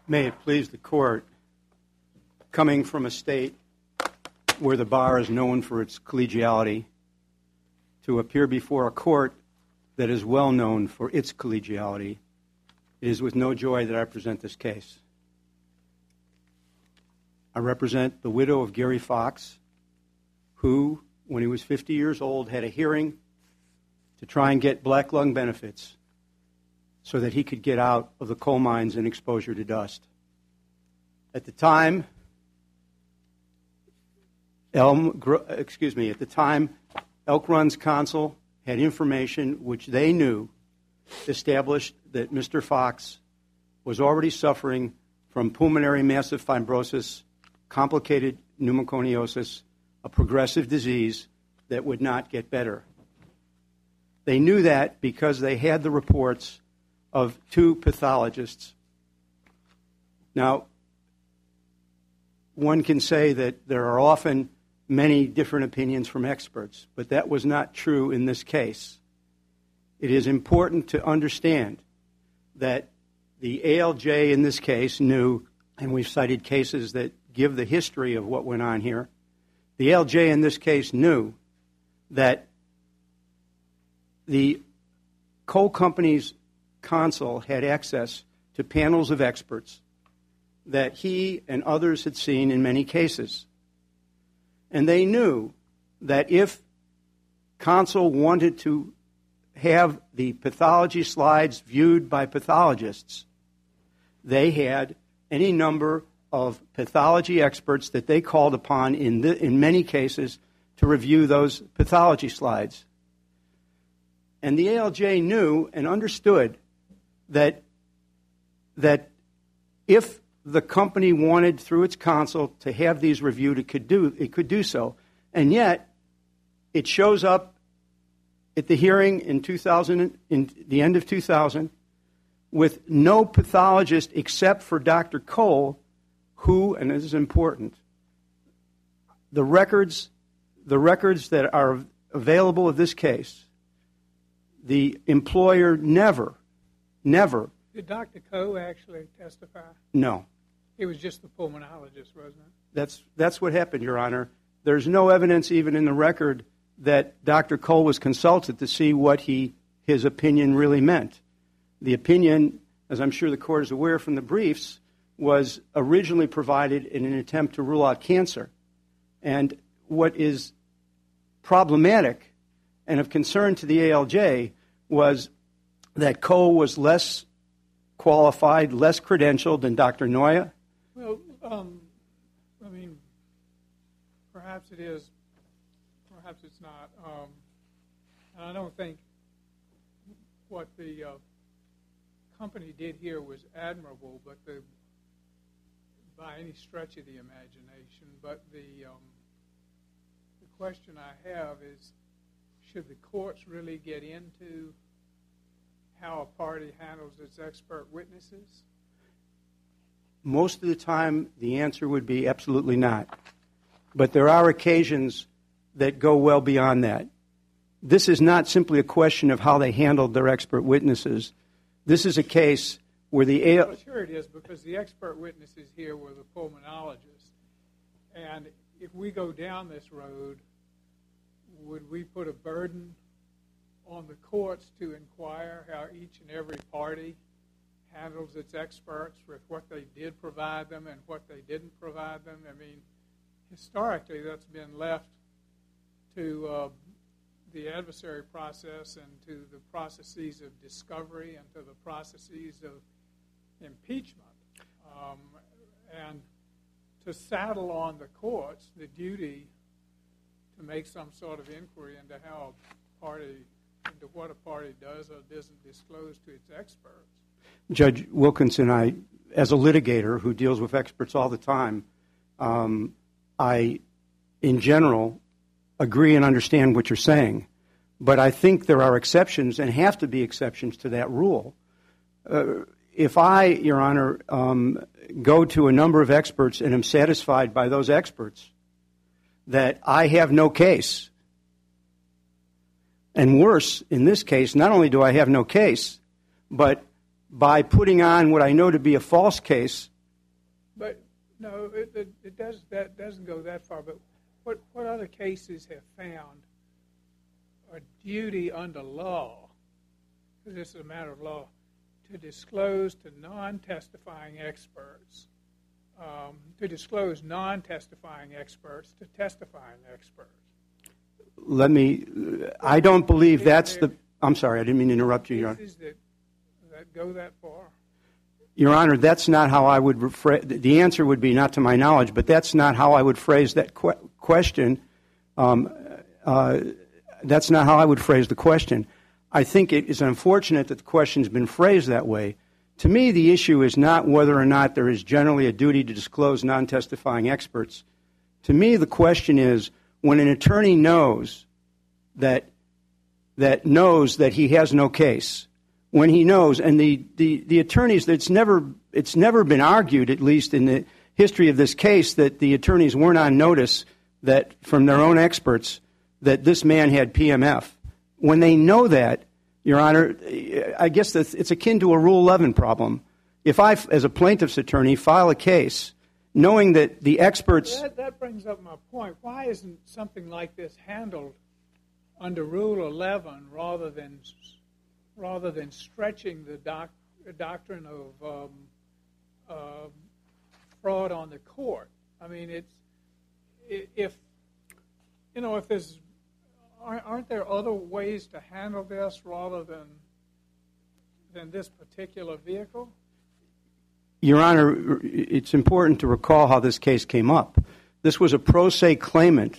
May it please the Court, coming from a state where the bar is known for its collegiality, to appear before a court that is well known for its collegiality, it is with no joy that I present this case. I represent the widow of Gary Fox, who, when he was 50 years old, had a hearing to try and get black lung benefits so that he could get out of the coal mines and exposure to dust. At the time, Elk Run's counsel had information which they knew established that Mr. Fox was already suffering from pulmonary massive fibrosis, complicated pneumoconiosis, a progressive disease that would not get better. They knew that because they had the reports of two pathologists. Now, one can say that there are often many different opinions from experts, but that was not true in this case. It is important to understand that the ALJ in this case knew, and we've cited cases that give the history of what went on here, the ALJ in this case knew that the coal company's counsel had access to panels of experts that he and others had seen in many cases. And they knew that if counsel wanted to have the pathology slides viewed by pathologists, they had any number of pathology experts that they called upon in many cases to review those pathology slides. And the ALJ knew and understood that if the company wanted, through its counsel, to have these reviewed, it could do so. And yet, it shows up at the hearing in the end of 2000, with no pathologist except for Dr. Cole, who, and this is important, the records that are available of this case, the employer never. Did Dr. Coe actually testify? No. He was just the pulmonologist, wasn't it? That's what happened, Your Honor. There's no evidence even in the record that Dr. Cole was consulted to see what his opinion really meant. The opinion, as I'm sure the Court is aware from the briefs, was originally provided in an attempt to rule out cancer. And what is problematic and of concern to the ALJ was that Cole was less qualified, less credentialed than Dr. Noya. Well, I mean, perhaps it is, perhaps it's not. And I don't think what the company did here was admirable, but by any stretch of the imagination. But the question I have is, should the courts really get into how a party handles its expert witnesses? Most of the time, the answer would be absolutely not. But there are occasions that go well beyond that. This is not simply a question of how they handled their expert witnesses. This is a case where the ALJ... Well, sure it is, because the expert witnesses here were the pulmonologists. And if we go down this road, would we put a burden on the courts to inquire how each and every party handles its experts with what they did provide them and what they didn't provide them? I mean, historically, that's been left to the adversary process and to the processes of discovery and to the processes of impeachment. And to saddle on the courts the duty to make some sort of inquiry into how a party, into what a party does or doesn't disclose to its experts. Judge Wilkinson, as a litigator who deals with experts all the time, I, in general, agree and understand what you're saying. But I think there are exceptions and have to be exceptions to that rule. If I, Your Honor, go to a number of experts and am satisfied by those experts that I have no case, and worse, in this case, not only do I have no case, but by putting on what I know to be a false case But no, that doesn't go that far. But what other cases have found a duty under law, because this is a matter of law, to disclose to non-testifying experts, to testifying experts? I don't believe that's the, I'm sorry, I didn't mean to interrupt you, Your Honor. Cases that go that far? Your Honor, that's not how I would the answer would be not to my knowledge, but that's not how I would phrase that question. That's not how I would phrase the question. I think it is unfortunate that the question's been phrased that way. To me, the issue is not whether or not there is generally a duty to disclose non-testifying experts. To me, the question is when an attorney knows that he has no case, when he knows, and the attorneys, it's never been argued, at least in the history of this case, that the attorneys weren't on notice that from their own experts that this man had PMF. When they know that, Your Honor, I guess it's akin to a Rule 11 problem. If I, as a plaintiff's attorney, file a case knowing that the experts... That brings up my point. Why isn't something like this handled under Rule 11 rather than stretching the doctrine of fraud on the court? I mean, aren't there other ways to handle this rather than this particular vehicle? Your Honor, it's important to recall how this case came up. This was a pro se claimant.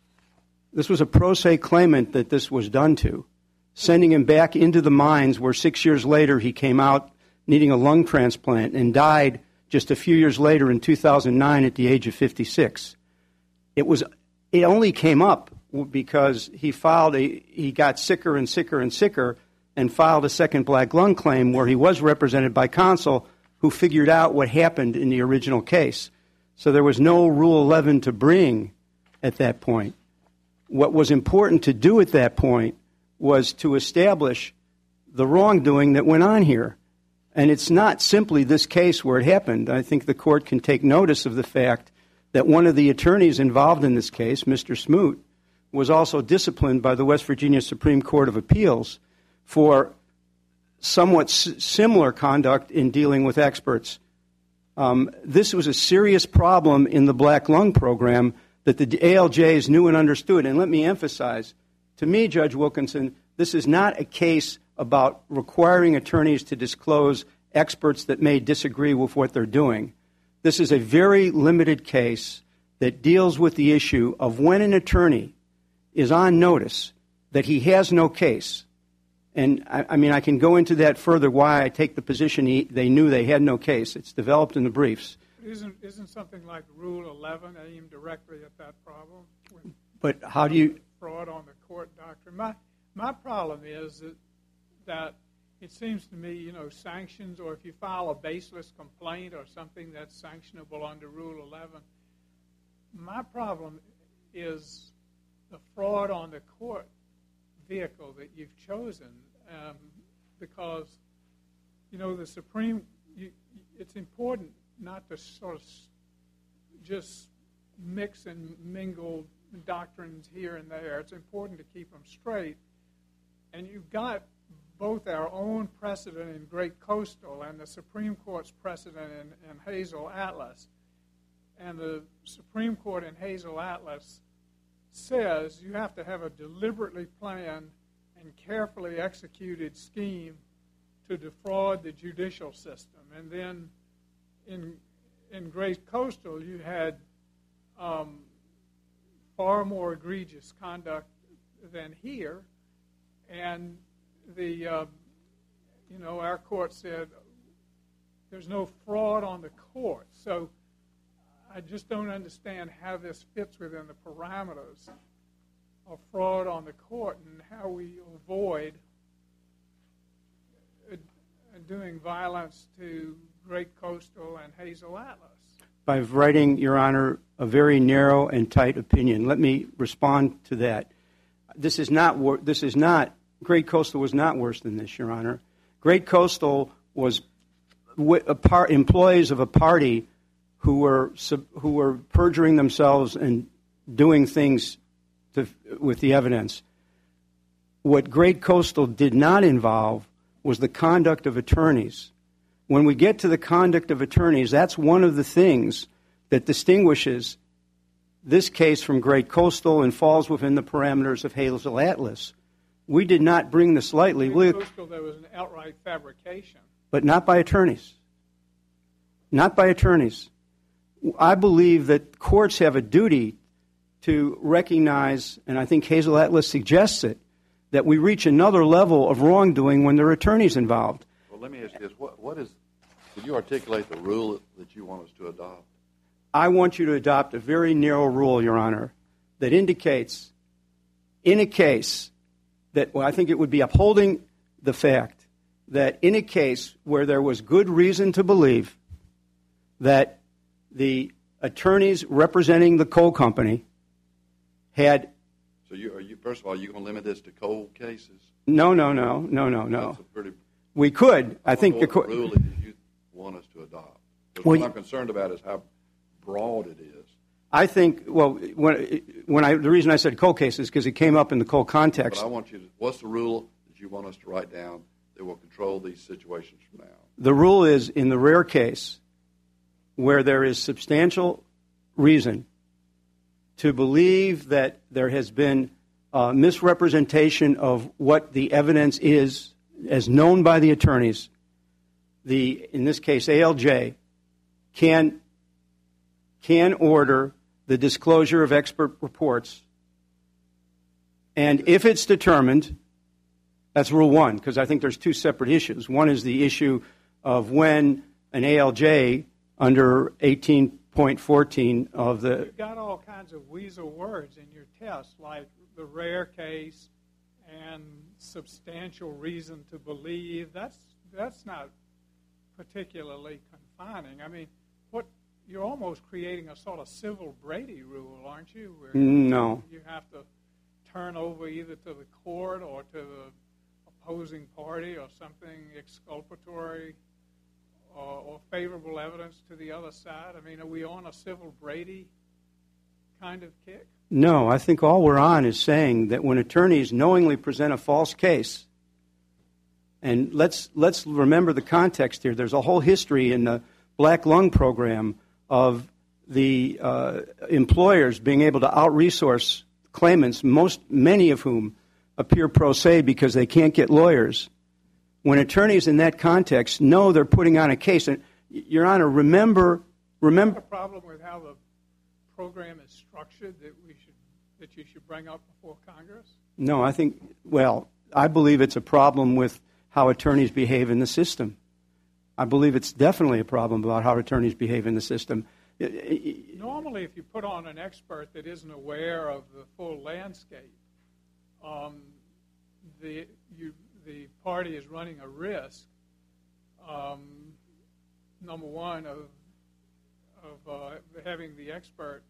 That this was done to, sending him back into the mines where 6 years later he came out needing a lung transplant and died just a few years later in 2009 at the age of 56. It only came up because he got sicker and sicker and sicker and filed a second black lung claim where he was represented by counsel who figured out what happened in the original case. So there was no Rule 11 to bring at that point. What was important to do at that point was to establish the wrongdoing that went on here. And it's not simply this case where it happened. I think the court can take notice of the fact that one of the attorneys involved in this case, Mr. Smoot, was also disciplined by the West Virginia Supreme Court of Appeals for somewhat similar conduct in dealing with experts. This was a serious problem in the black lung program that the ALJs knew and understood. And let me emphasize, to me, Judge Wilkinson, this is not a case about requiring attorneys to disclose experts that may disagree with what they're doing. This is a very limited case that deals with the issue of when an attorney is on notice that he has no case. And I mean, I can go into that further why I take the position they knew they had no case. It's developed in the briefs. Isn't something like Rule 11 aimed directly at that problem? But how do you... Fraud on the court doctrine. My problem is that it seems to me, sanctions, or if you file a baseless complaint or something that's sanctionable under Rule 11, my problem is the fraud on the court vehicle that you've chosen, because, the Supreme, it's important not to sort of just mix and mingle doctrines here and there. It's important to keep them straight. And you've got both our own precedent in Great Coastal and the Supreme Court's precedent in Hazel Atlas. And the Supreme Court in Hazel Atlas says you have to have a deliberately planned and carefully executed scheme to defraud the judicial system. And then in Great Coastal, you had far more egregious conduct than here, and our court said there's no fraud on the court. So I just don't understand how this fits within the parameters of fraud on the court and how we avoid doing violence to Great Coastal and Hazel Atlas. By writing, Your Honor, a very narrow and tight opinion. Let me respond to that. Great Coastal was not worse than this, Your Honor. Great Coastal was employees of a party who were perjuring themselves and doing things with the evidence. What Great Coastal did not involve was the conduct of attorneys. When we get to the conduct of attorneys, that's one of the things that distinguishes this case from Great Coastal and falls within the parameters of Hazel Atlas. We did not bring this lightly. In Coastal, there was an outright fabrication. But not by attorneys. Not by attorneys. I believe that courts have a duty to recognize, and I think Hazel Atlas suggests it, that we reach another level of wrongdoing when there are attorneys involved. Well, let me ask you this. Could you articulate the rule that you want us to adopt? I want you to adopt a very narrow rule, Your Honor, that indicates in a case that, well, I think it would be upholding the fact that in a case where there was good reason to believe that the attorneys representing the coal company had... So first of all, you're going to limit this to coal cases? No. That's a pretty... We could. I think the court... What rule do you want us to adopt? What I'm concerned about is how broad it is. I think, well, the reason I said coal cases is because it came up in the coal context. But I want you to... What's the rule that you want us to write down that will control these situations from now? The rule is, in the rare case where there is substantial reason to believe that there has been misrepresentation of what the evidence is as known by the attorneys, in this case, ALJ, can order the disclosure of expert reports. And if it's determined, that's rule one, because I think there's two separate issues. One is the issue of when an ALJ under 18.14 of the... You've got all kinds of weasel words in your test, like the rare case and substantial reason to believe. That's not particularly confining. I mean, you're almost creating a sort of civil Brady rule, aren't you? Where no. You have to turn over either to the court or to the opposing party or something exculpatory or favorable evidence to the other side. I mean, are we on a civil Brady kind of kick? No, I think all we're on is saying that when attorneys knowingly present a false case, and let's remember the context here. There's a whole history in the Black Lung Program of the employers being able to out-resource claimants, many of whom appear pro se because they can't get lawyers. When attorneys in that context know they're putting on a case, and Your Honor, remember. Is there a problem with how the program is structured that you should bring up before Congress? No, I believe it's a problem with how attorneys behave in the system. I believe it's definitely a problem about how attorneys behave in the system. Normally, if you put on an expert that isn't aware of the full landscape, the party is running a risk, number one, of having the expert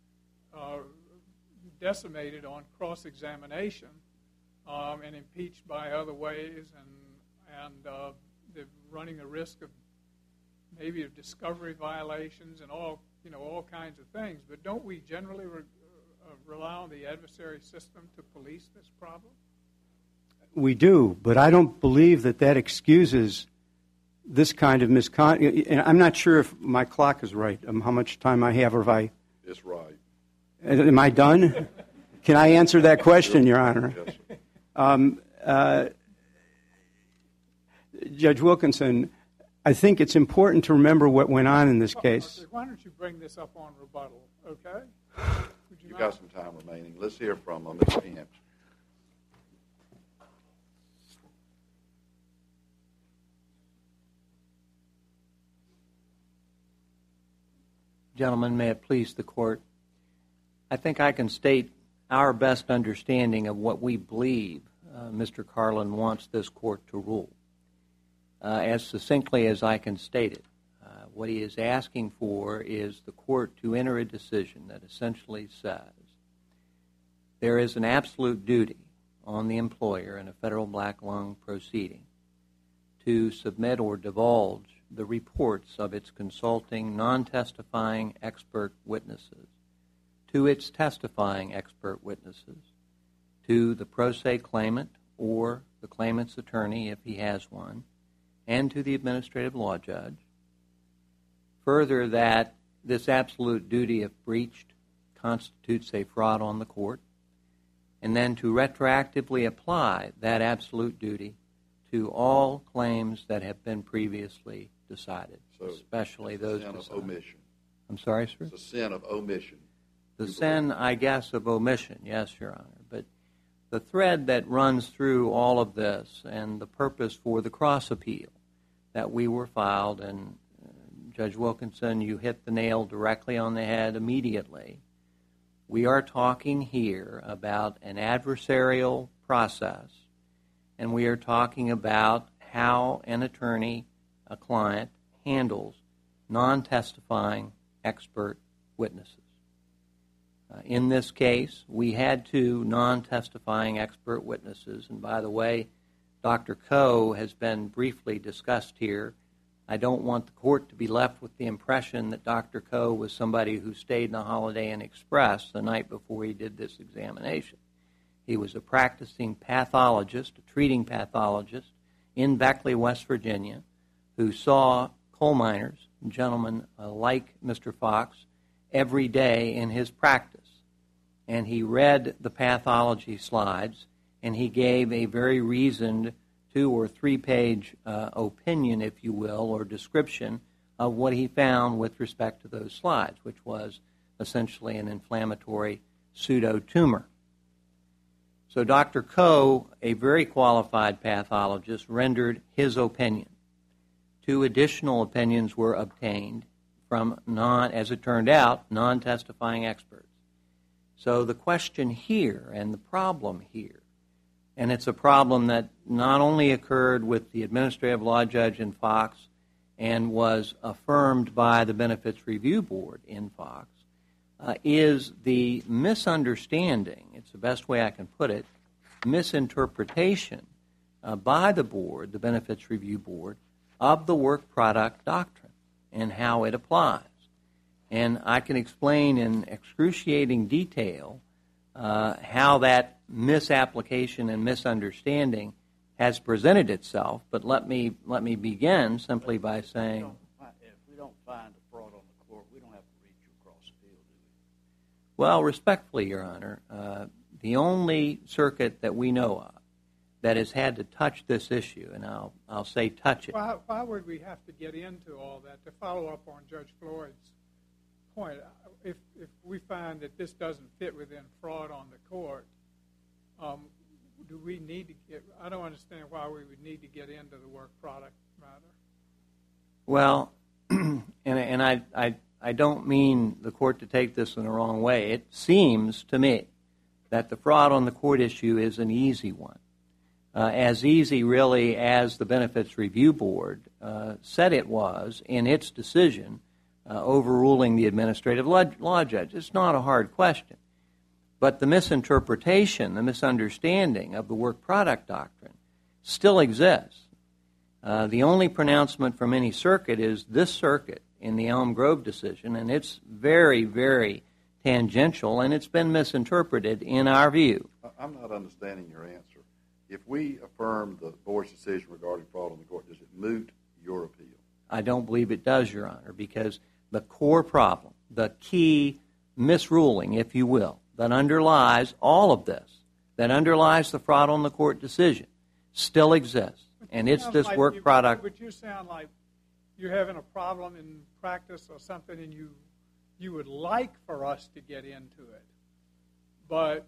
decimated on cross-examination and impeached by other ways, and they're running a risk of maybe of discovery violations and all kinds of things. But don't we generally rely on the adversary system to police this problem? We do, but I don't believe that excuses this kind of misconduct. And I'm not sure if my clock is right, how much time I have, or if I... It's right. Am I done? Can I answer that question, Your Honor? Yes. Judge Wilkinson, I think it's important to remember what went on in this case. Why don't you bring this up on rebuttal, okay? You've got some time remaining. Let's hear from Mr. Hamps. Gentlemen, may it please the Court, I think I can state our best understanding of what we believe Mr. Carlin wants this Court to rule. As succinctly as I can state it, what he is asking for is the Court to enter a decision that essentially says there is an absolute duty on the employer in a federal black lung proceeding to submit or divulge the reports of its consulting non-testifying expert witnesses to its testifying expert witnesses, to the pro se claimant or the claimant's attorney if he has one, and to the administrative law judge. Further, that this absolute duty, if breached, constitutes a fraud on the court, and then to retroactively apply that absolute duty to all claims that have been previously decided, So especially those sin decided. of omission. I'm sorry, sir? It's a sin of omission. The sin, I guess, of omission, yes, Your Honor. But the thread that runs through all of this and the purpose for the cross appeal that we were filed, and Judge Wilkinson, you hit the nail directly on the head immediately. We are talking here about an adversarial process, and we are talking about how an attorney, a client, handles non-testifying expert witnesses. In this case, we had two non-testifying expert witnesses, and by the way, Dr. Coe has been briefly discussed here. I don't want the court to be left with the impression that Dr. Coe was somebody who stayed in the Holiday Inn Express the night before he did this examination. He was a practicing pathologist, a treating pathologist in Beckley, West Virginia, who saw coal miners, gentlemen like Mr. Fox, every day in his practice. And he read the pathology slides, and he gave a very reasoned 2- or 3-page opinion, if you will, or description of what he found with respect to those slides, which was essentially an inflammatory pseudotumor. So Dr. Coe, a very qualified pathologist, rendered his opinion. 2 additional opinions were obtained from as it turned out, non-testifying experts. So the question here and the problem here, and it's a problem that not only occurred with the administrative law judge in Fox and was affirmed by the Benefits Review Board in Fox, is the misunderstanding, it's the best way I can put it, misinterpretation by the board, the Benefits Review Board, of the work product doctrine and how it applies. And I can explain in excruciating detail how that misapplication and misunderstanding has presented itself, but let me begin simply by saying... If we don't find a fraud on the court, we don't have to reach your cross appeal, do we? Well, respectfully, Your Honor, the only circuit that we know of that has had to touch this issue, and I'll say touch it. Why would we have to get into all that? To follow up on Judge Floyd's point, if we find that this doesn't fit within fraud on the court, do we need to get... I don't understand why we would need to get into the work product matter. Well, and I don't mean the court to take this in the wrong way. It seems to me that the fraud on the court issue is an easy one. As easy, really, as the Benefits Review Board said it was in its decision overruling the administrative law judge. It's not a hard question. But the misinterpretation, the misunderstanding of the work product doctrine still exists. The only pronouncement from any circuit is this circuit in the Elm Grove decision, and it's very, very tangential, and it's been misinterpreted in our view. I'm not understanding your answer. If we affirm the board's decision regarding fraud on the court, does it moot your appeal? I don't believe it does, Your Honor, because the core problem, the key misruling, if you will, that underlies all of this, that underlies the fraud on the court decision, still exists. And it's this work product. But you sound like you're having a problem in practice or something, and you would like for us to get into it. But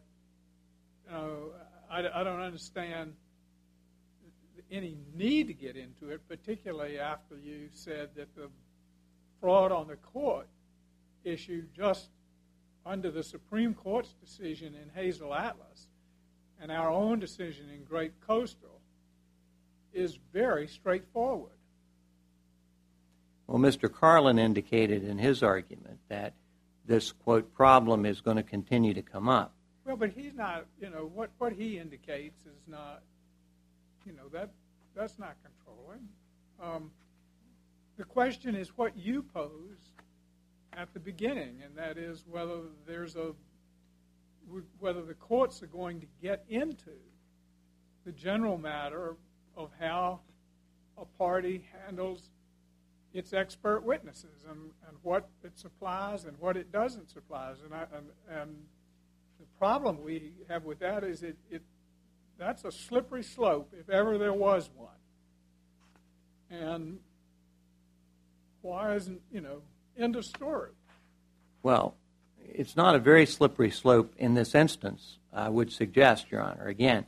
I don't understand any need to get into it, particularly after you said that the fraud on the court issue, just under the Supreme Court's decision in Hazel Atlas and our own decision in Great Coastal, is very straightforward. Well, Mr. Carlin indicated in his argument that this, quote, problem is going to continue to come up. Well, but he's not, what he indicates is not, that's not controlling. the question is what you posed at the beginning, and that is whether the courts are going to get into the general matter of how a party handles its expert witnesses and what it supplies and what it doesn't supply. And the problem we have with that is that's a slippery slope if ever there was one. And why isn't, end of story? Well, it's not a very slippery slope in this instance, I would suggest, Your Honor. Again,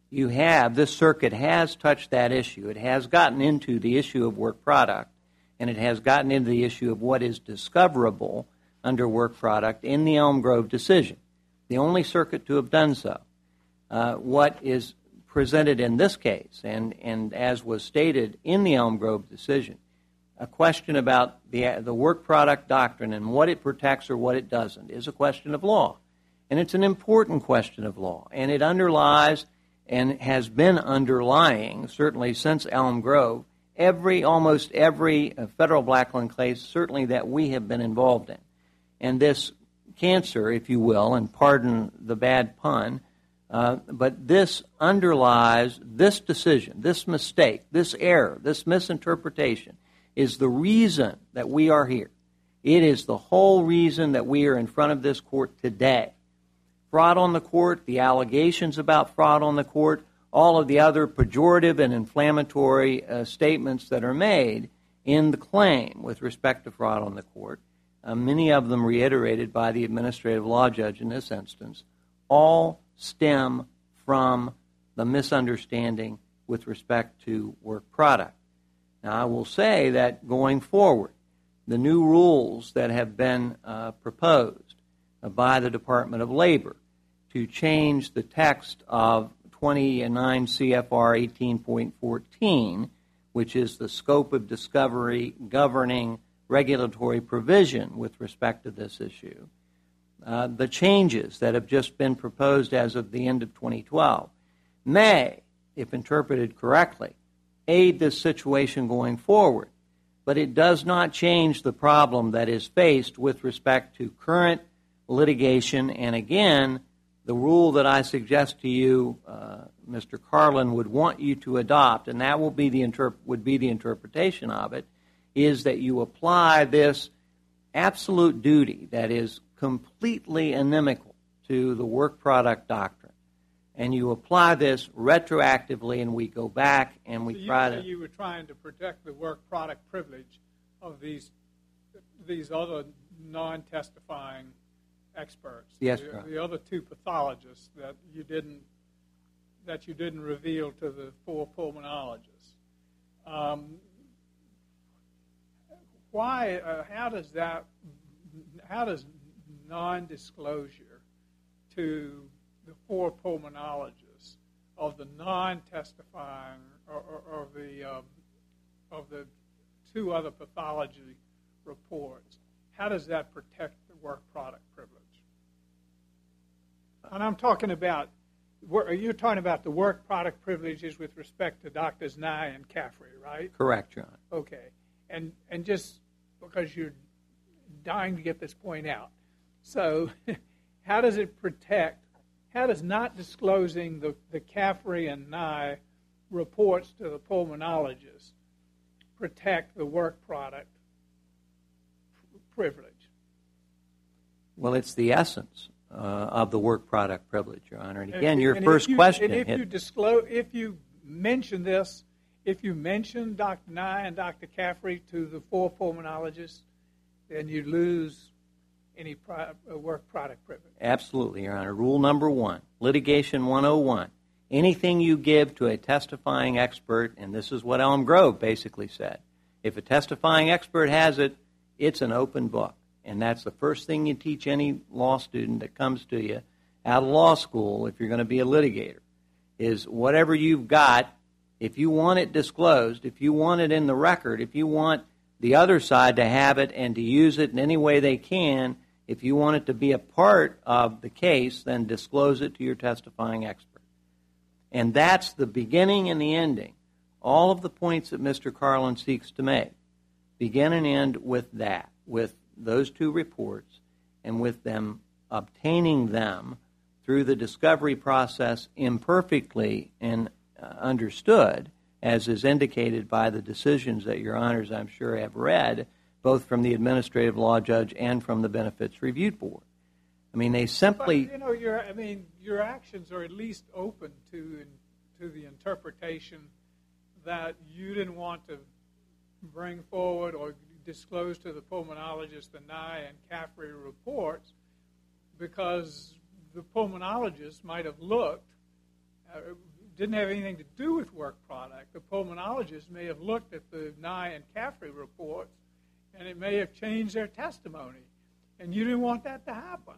this circuit has touched that issue. It has gotten into the issue of work product, and it has gotten into the issue of what is discoverable under work product in the Elm Grove decision, the only circuit to have done so. What is presented in this case, and as was stated in the Elm Grove decision, a question about the work product doctrine and what it protects or what it doesn't is a question of law. And it's an important question of law. And it underlies and has been underlying, certainly since Elm Grove, almost every federal black lung case, certainly that we have been involved in. And this cancer, if you will, and pardon the bad pun, but this underlies this decision, this mistake, this error, this misinterpretation is the reason that we are here. It is the whole reason that we are in front of this court today. Fraud on the court, the allegations about fraud on the court, all of the other pejorative and inflammatory statements that are made in the claim with respect to fraud on the court, many of them reiterated by the administrative law judge in this instance, all stem from the misunderstanding with respect to work product. Now, I will say that going forward, the new rules that have been proposed by the Department of Labor to change the text of 29 CFR 18.14, which is the scope of discovery governing regulatory provision with respect to this issue, the changes that have just been proposed as of the end of 2012 may, if interpreted correctly, aid this situation going forward, but it does not change the problem that is faced with respect to current litigation. And again, the rule that I suggest to you, Mr. Carlin, would want you to adopt, and that would be the interpretation of it, is that you apply this absolute duty that is completely inimical to the work product doctrine. And you apply this retroactively, and we go back and we try to... You were trying to protect the work product privilege of these other non-testifying experts. Yes, the other two pathologists that you didn't reveal to the four pulmonologists. How does non-disclosure to the four pulmonologists of the non-testifying or of the two other pathology reports, how does that protect the work product privilege? And I'm talking about, you're talking about the work product privileges with respect to Drs. Nye and Caffrey, right? Correct, John. Okay. And just because you're dying to get this point out. So how does not disclosing the Caffrey and Nye reports to the pulmonologist protect the work product privilege? Well, it's the essence of the work product privilege, Your Honor. And again, your first question... And if you mention this, if you mention Dr. Nye and Dr. Caffrey to the four pulmonologists, then you lose any work product privilege. Absolutely, Your Honor. Rule number 1, litigation 101. Anything you give to a testifying expert, and this is what Elm Grove basically said, if a testifying expert has it, it's an open book. And that's the first thing you teach any law student that comes to you out of law school if you're going to be a litigator, is whatever you've got, if you want it disclosed, if you want it in the record, if you want the other side to have it and to use it in any way they can, if you want it to be a part of the case, then disclose it to your testifying expert. And that's the beginning and the ending. All of the points that Mr. Carlin seeks to make begin and end with that, with those two reports, and with them obtaining them through the discovery process imperfectly and understood, as is indicated by the decisions that your honors, I'm sure, have read, both from the administrative law judge and from the Benefits Review Board. I mean, they simply... But, your actions are at least open to the interpretation that you didn't want to bring forward or disclose to the pulmonologist the Nye and Caffrey reports because the pulmonologist might have looked, didn't have anything to do with work product. The pulmonologist may have looked at the Nye and Caffrey reports and it may have changed their testimony. And you didn't want that to happen.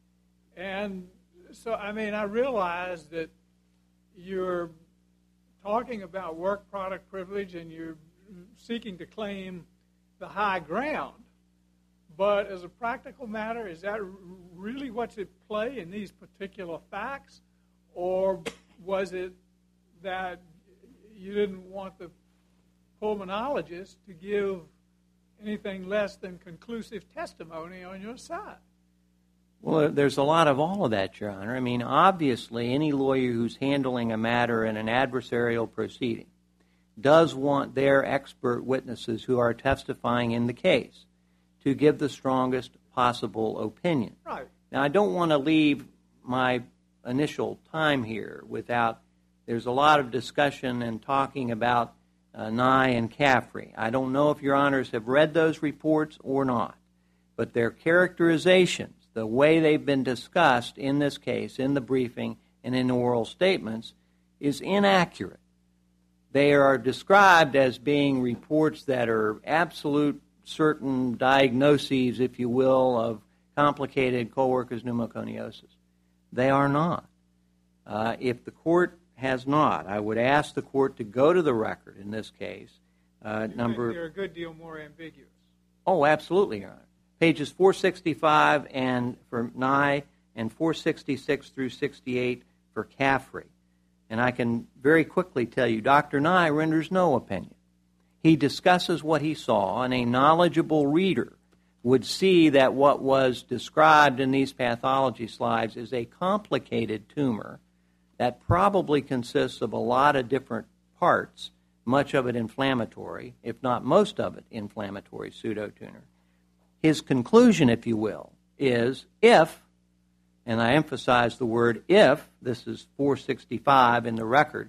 And so, I realize that you're talking about work product privilege and you're seeking to claim the high ground. But as a practical matter, is that really what's at play in these particular facts? Or was it that you didn't want the pulmonologist to give anything less than conclusive testimony on your side? Well, there's a lot of all of that, Your Honor. I mean, obviously, any lawyer who's handling a matter in an adversarial proceeding does want their expert witnesses who are testifying in the case to give the strongest possible opinion. Right. Now, I don't want to leave my initial time here without, there's a lot of discussion and talking about Nye and Caffrey. I don't know if Your Honors have read those reports or not, but their characterizations, the way they've been discussed in this case, in the briefing and in oral statements, is inaccurate. They are described as being reports that are absolute certain diagnoses, if you will, of complicated co-workers pneumoconiosis. They are not. If the court has not, I would ask the court to go to the record in this case. They're a good deal more ambiguous. Oh, absolutely, Your Honor. Pages 465 and for Nye and 466 through 68 for Caffrey. And I can very quickly tell you, Dr. Nye renders no opinion. He discusses what he saw, and a knowledgeable reader would see that what was described in these pathology slides is a complicated tumor that probably consists of a lot of different parts, much of it inflammatory, if not most of it inflammatory pseudotumor. His conclusion, if you will, is if, and I emphasize the word if, this is 465 in the record,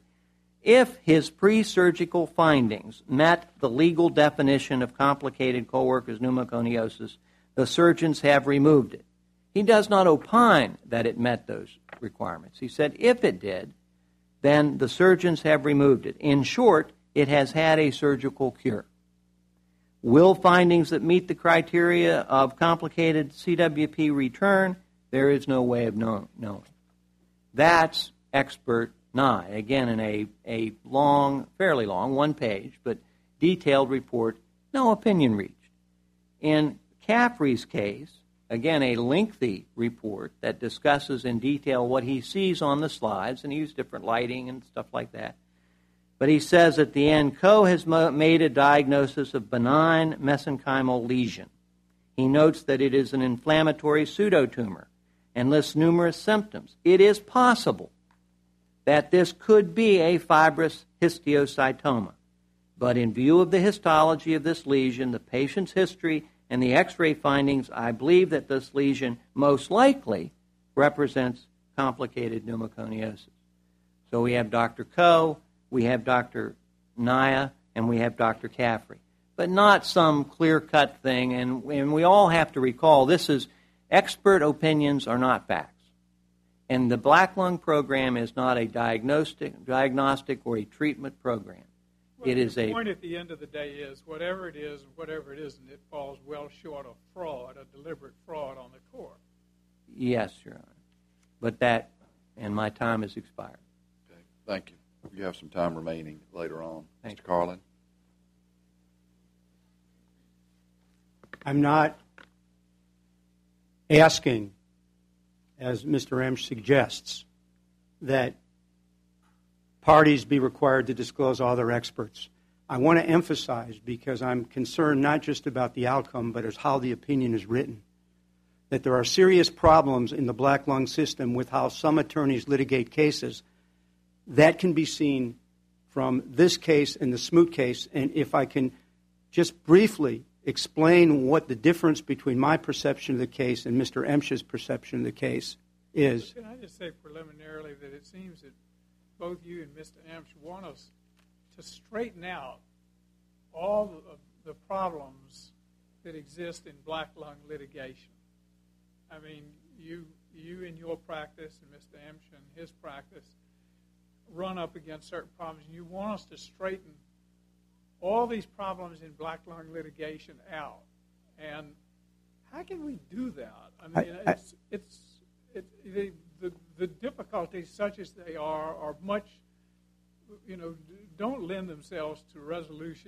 if his pre-surgical findings met the legal definition of complicated co-workers pneumoconiosis, the surgeons have removed it. He does not opine that it met those requirements. He said if it did, then the surgeons have removed it. In short, it has had a surgical cure. Will findings that meet the criteria of complicated CWP return? There is no way of knowing. That's expert Nye. Again, in a long, fairly long, one page, but detailed report, no opinion reached. In Caffrey's case, again, a lengthy report that discusses in detail what he sees on the slides, and he used different lighting and stuff like that. But he says at the end, Coe has made a diagnosis of benign mesenchymal lesion. He notes that it is an inflammatory pseudotumor and lists numerous symptoms. It is possible that this could be a fibrous histiocytoma. But in view of the histology of this lesion, the patient's history, and the x-ray findings, I believe that this lesion most likely represents complicated pneumoconiosis. So we have Dr. Coe, we have Dr. Naya, and we have Dr. Caffrey. But not some clear-cut thing, and we all have to recall this is expert opinions are not facts. And the Black Lung Program is not a diagnostic or a treatment program. Well, it is the point at the end of the day is whatever it is and whatever it isn't, it falls well short of fraud, a deliberate fraud on the court. Yes, Your Honor. But that, and my time has expired. Okay, thank you. You have some time remaining later on. Thank Mr. Carlin. I'm not asking, as Mr. Emsch suggests, that parties be required to disclose all their experts. I want to emphasize, because I'm concerned not just about the outcome, but as how the opinion is written, that there are serious problems in the black lung system with how some attorneys litigate cases. That can be seen from this case and the Smoot case. And if I can just briefly explain what the difference between my perception of the case and Mr. Emsch's perception of the case is. Can I just say preliminarily that it seems that both you and Mr. Emsch want us to straighten out all of the problems that exist in black lung litigation. I mean, you in your practice and Mr. Emsch in his practice run up against certain problems, and you want us to straighten all these problems in black lung litigation out. And how can we do that? I mean, the difficulties, such as they are much, don't lend themselves to resolution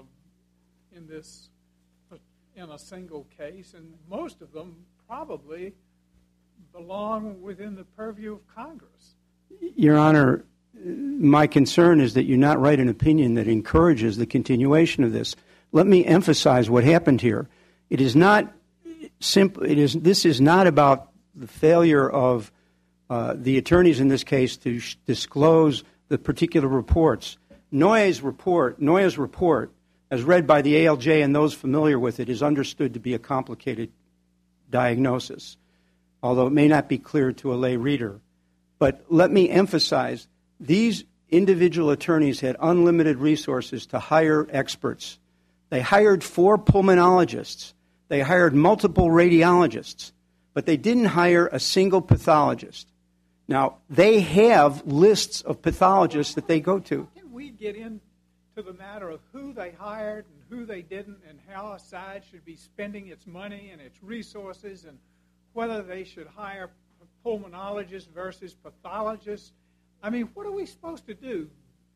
in a single case, and most of them probably belong within the purview of Congress. Your Honor, my concern is that you not write an opinion that encourages the continuation of this. Let me emphasize what happened here. It is not simple. This is not about the failure of the attorneys in this case to disclose the particular reports. Noyes' report, as read by the ALJ and those familiar with it, is understood to be a complicated diagnosis, although it may not be clear to a lay reader. But let me emphasize, these individual attorneys had unlimited resources to hire experts. They hired 4 pulmonologists. They hired multiple radiologists, but they didn't hire a single pathologist. Now, they have lists of pathologists that they go to. How can we get into the matter of who they hired and who they didn't, and how a side should be spending its money and its resources, and whether they should hire pulmonologists versus pathologists? I mean, what are we supposed to do?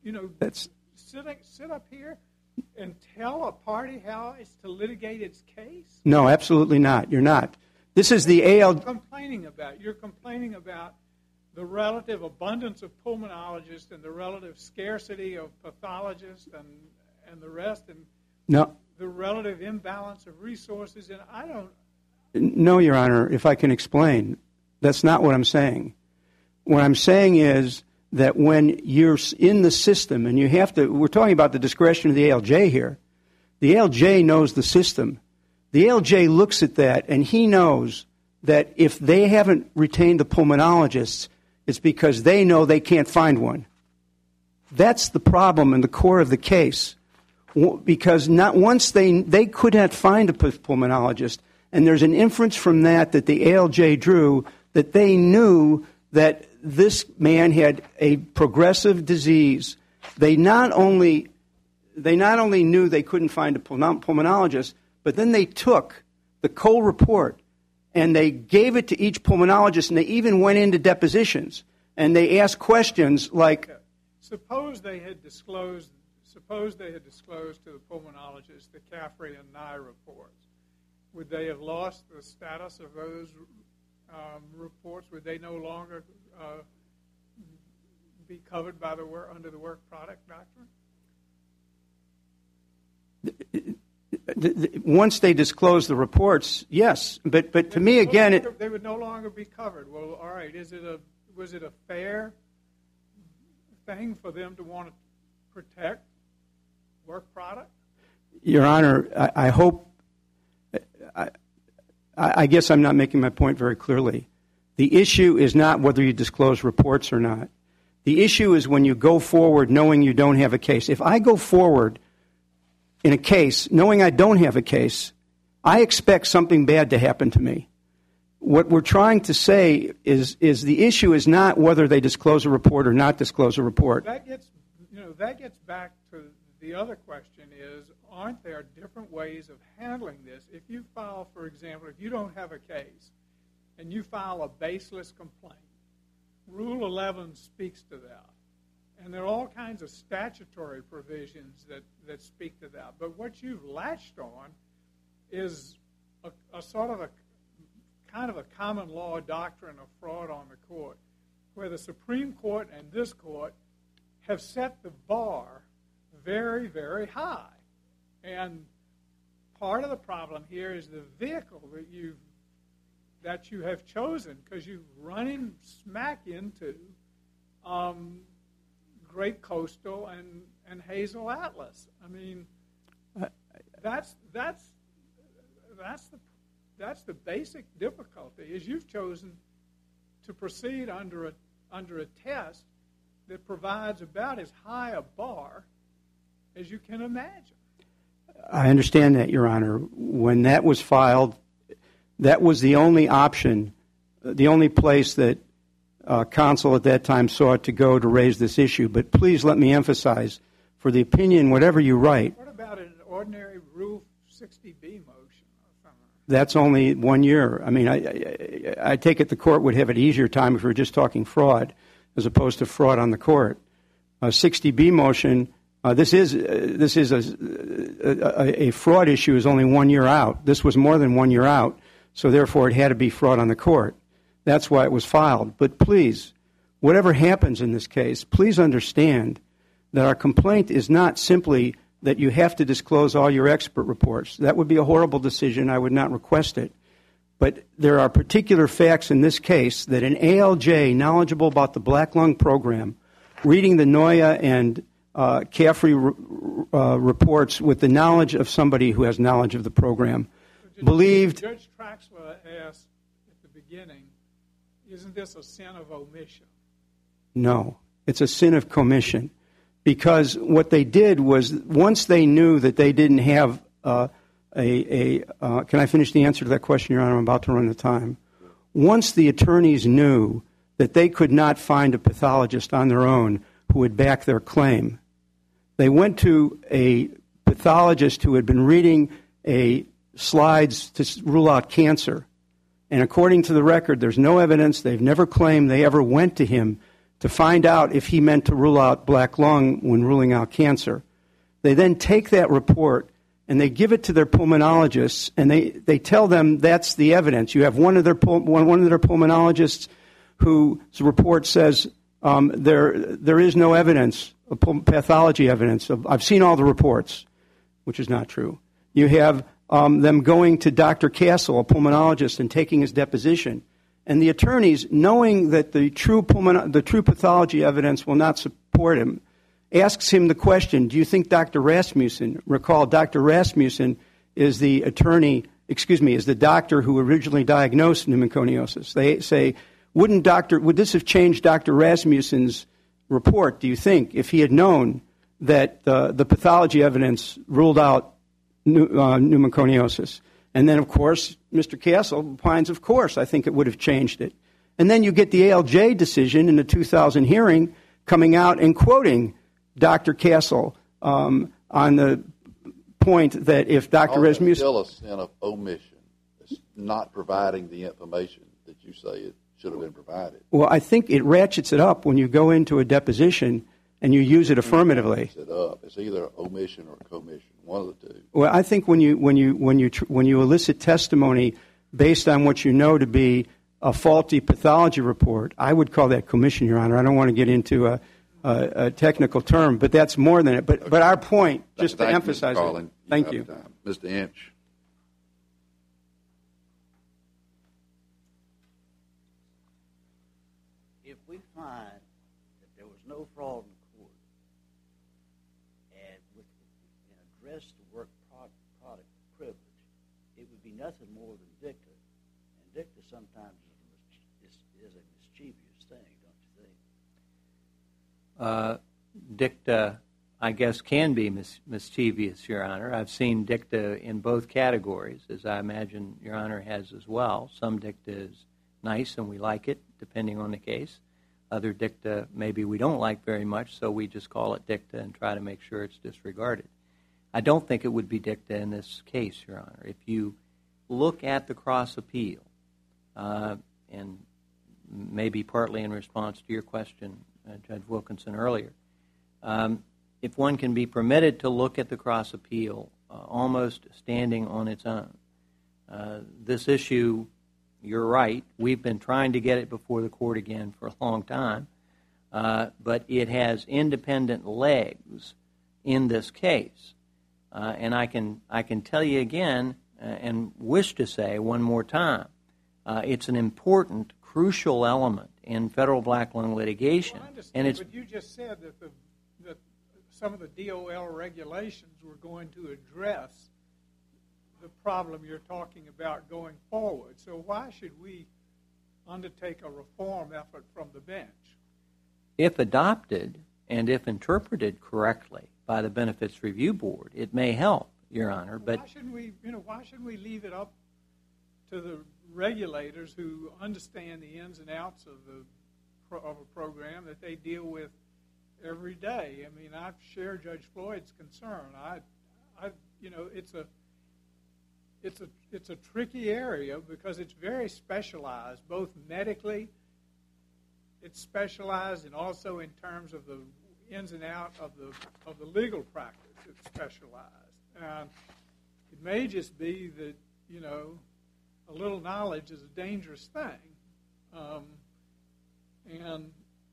Sit up here and tell a party how it's to litigate its case? No, absolutely not. You're not. This is the ALJ. You're complaining about the relative abundance of pulmonologists and the relative scarcity of pathologists and the rest, and the relative imbalance of resources. And I don't. No, Your Honor, if I can explain, that's not what I'm saying. What I'm saying is that when you're in the system and you have to, we're talking about the discretion of the ALJ here. The ALJ knows the system. The ALJ looks at that and he knows that if they haven't retained the pulmonologists, it's because they know they can't find one. That's the problem in the core of the case, because not once they could not find a pulmonologist, and there's an inference from that the ALJ drew that they knew that this man had a progressive disease. They not only knew they couldn't find a pulmonologist, but then they took the Cole report and they gave it to each pulmonologist, and they even went into depositions and they asked questions like, Suppose they had disclosed to the pulmonologist the Caffrey and Nye reports. Would they have lost the status of those reports? Would they no longer be covered by under the work product doctrine? Once they disclose the reports, yes. But to me, again, they would no longer be covered. Well, all right. Was it a fair thing for them to want to protect work product? Your Honor, I hope. I guess I'm not making my point very clearly. The issue is not whether you disclose reports or not. The issue is when you go forward knowing you don't have a case. If I go forward in a case knowing I don't have a case, I expect something bad to happen to me. What we're trying to say is the issue is not whether they disclose a report or not disclose a report. That gets back to the other question is, aren't there different ways of handling this? If you file, for example, if you don't have a case and you file a baseless complaint, Rule 11 speaks to that. And there are all kinds of statutory provisions that speak to that. But what you've latched on is a sort of a kind of a common law doctrine of fraud on the court, where the Supreme Court and this court have set the bar very, very high. And part of the problem here is the vehicle that you have chosen, because you're running smack into Great Coastal and Hazel Atlas. I mean, that's the basic difficulty, is you've chosen to proceed under a test that provides about as high a bar as you can imagine. I understand that, Your Honor. When that was filed, that was the only option, the only place that counsel at that time sought to go to raise this issue. But please let me emphasize, for the opinion, whatever you write. What about an ordinary Rule 60B motion or something? That's only 1 year. I mean, I take it the court would have an easier time if we were just talking fraud as opposed to fraud on the court. A 60B motion, this is a fraud issue, is only 1 year out. This was more than 1 year out, so therefore it had to be fraud on the court. That's why it was filed. But please, whatever happens in this case, please understand that our complaint is not simply that you have to disclose all your expert reports. That would be a horrible decision. I would not request it. But there are particular facts in this case that an ALJ knowledgeable about the black lung program, reading the NOIA and Caffrey reports with the knowledge of somebody who has knowledge of the program, believed... Judge Traxler asked at the beginning, isn't this a sin of omission? No, it's a sin of commission. Because what they did was, once they knew that they didn't have can I finish the answer to that question, Your Honor? I'm about to run out of time. Once the attorneys knew that they could not find a pathologist on their own who would back their claim, they went to a pathologist who had been reading slides to rule out cancer. And according to the record, there's no evidence. They've never claimed they ever went to him to find out if he meant to rule out black lung when ruling out cancer. They then take that report and they give it to their pulmonologists, and they tell them that's the evidence. You have one of their pulmonologists whose report says there is no evidence, pathology evidence. I've seen all the reports, which is not true. You have them going to Dr. Castle, a pulmonologist, and taking his deposition. And the attorneys, knowing that the true pathology evidence will not support him, asks him the question, do you think Dr. Rasmussen, recall Dr. Rasmussen is the doctor who originally diagnosed pneumoconiosis. They say, would this have changed Dr. Rasmussen's report, do you think, if he had known that the pathology evidence ruled out pneumoconiosis? And then, of course, Mr. Castle opines, of course, I think it would have changed it. And then you get the ALJ decision in the 2000 hearing coming out and quoting Dr. Castle on the point that if Dr. Rasmussen... Still a sin of omission. It's not providing the information that you say it should have been provided. Well, I think it ratchets it up when you go into a deposition and you use it affirmatively. It's either omission or commission, one of the two. Well, I think when you elicit testimony based on what you know to be a faulty pathology report, I would call that commission, Your Honor. I don't want to get into a technical term, but that's more than it. But our point, just to emphasize it. Thank you. Mr. Inch. If we find that there was no fraud in court and address the work product privilege, it would be nothing more than dicta. And dicta sometimes is a mischievous thing, don't you think? Dicta, I guess, can be mischievous, Your Honor. I've seen dicta in both categories, as I imagine Your Honor has as well. Some dicta is nice and we like it, depending on the case. Other dicta maybe we don't like very much, so we just call it dicta and try to make sure it's disregarded. I don't think it would be dicta in this case, Your Honor. If you look at the cross appeal, and maybe partly in response to your question, Judge Wilkinson, earlier, if one can be permitted to look at the cross appeal almost standing on its own, this issue, you're right, we've been trying to get it before the court again for a long time, but it has independent legs in this case. And I can tell you again and wish to say one more time, it's an important, crucial element in federal black lung litigation. Well, I understand, but you just said that some of the DOL regulations were going to address the problem you're talking about going forward. So why should we undertake a reform effort from the bench? If adopted and if interpreted correctly by the Benefits Review Board, it may help, Your Honor. But why shouldn't we leave it up to the regulators who understand the ins and outs of a program that they deal with every day? I mean, I've shared Judge Floyd's concern. It's a tricky area because it's very specialized, both medically. It's specialized, and also in terms of the ins and outs of the legal practice. It's specialized, and it may just be that a little knowledge is a dangerous thing, and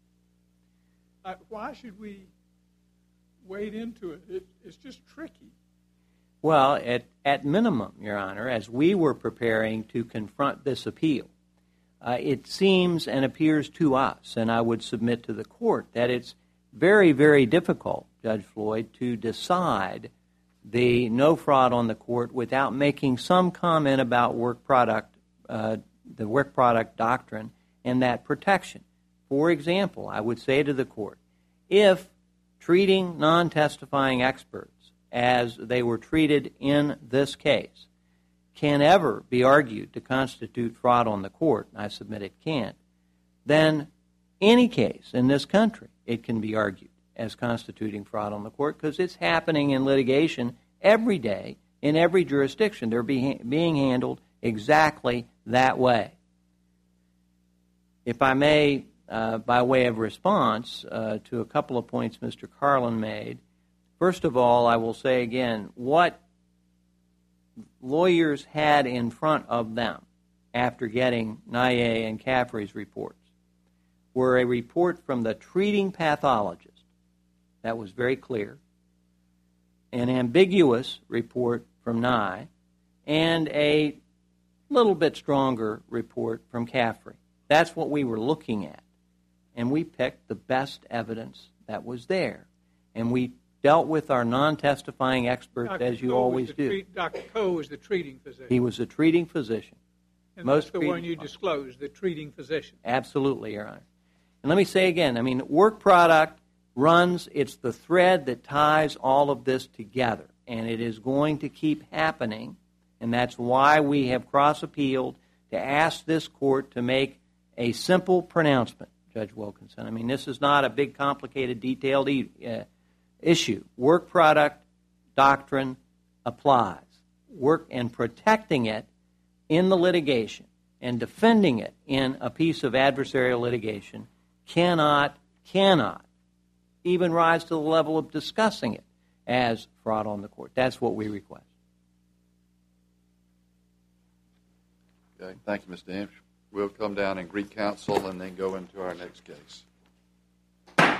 why should we wade into it? It's just tricky. Well, at minimum, Your Honor, as we were preparing to confront this appeal, it seems and appears to us, and I would submit to the court, that it's very, very difficult, Judge Floyd, to decide the no fraud on the court without making some comment about the work product doctrine and that protection. For example, I would say to the court, if treating non-testifying experts as they were treated in this case can ever be argued to constitute fraud on the court, and I submit it can't, then any case in this country, it can be argued as constituting fraud on the court because it's happening in litigation every day in every jurisdiction. They're being handled exactly that way. If I may, by way of response to a couple of points Mr. Carlin made, first of all, I will say again, what lawyers had in front of them after getting Nye and Caffrey's reports were a report from the treating pathologist. That was very clear. An ambiguous report from Nye, and a little bit stronger report from Caffrey. That's what we were looking at. And we picked the best evidence that was there. And we dealt with our non-testifying experts as you always do. Dr. Coe was the treating physician. He was a treating physician. And that's the one you disclosed, the treating physician. Absolutely, Your Honor. And let me say again, I mean, work product it's the thread that ties all of this together. And it is going to keep happening. And that's why we have cross-appealed to ask this court to make a simple pronouncement, Judge Wilkinson. I mean, this is not a big, complicated, detailed issue. Work product doctrine applies. Work and protecting it in the litigation and defending it in a piece of adversarial litigation cannot even rise to the level of discussing it as fraud on the court. That's what we request. Okay, thank you, Mr. Inch. We'll come down and greet counsel and then go into our next case.